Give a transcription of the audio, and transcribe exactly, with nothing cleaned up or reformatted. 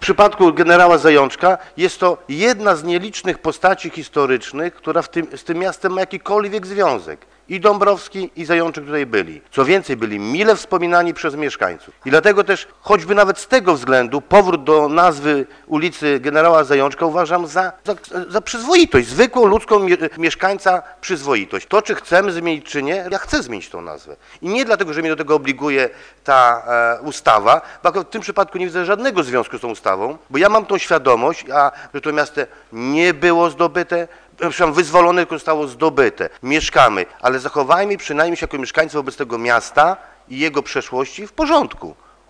przypadku generała Zajączka jest to jedna z nielicznych postaci historycznych, która w tym, z tym miastem ma jakikolwiek związek. I Dąbrowski, i Zajączek tutaj byli. Co więcej, byli mile wspominani przez mieszkańców. I dlatego też, choćby nawet z tego względu, powrót do nazwy ulicy generała Zajączka uważam za, za, za przyzwoitość, zwykłą ludzką mie mieszkańca przyzwoitość. To, czy chcemy zmienić, czy nie, ja chcę zmienić tą nazwę. I nie dlatego, że mnie do tego obliguje ta e, ustawa, bo w tym przypadku nie widzę żadnego związku z tą ustawą, bo ja mam tą świadomość, a, że to miasto nie było zdobyte, przepraszam, wyzwolone, tylko zostało zdobyte. Mieszkamy, ale zachowajmy przynajmniej się jako mieszkańcy wobec tego miasta i jego przeszłości w porządku.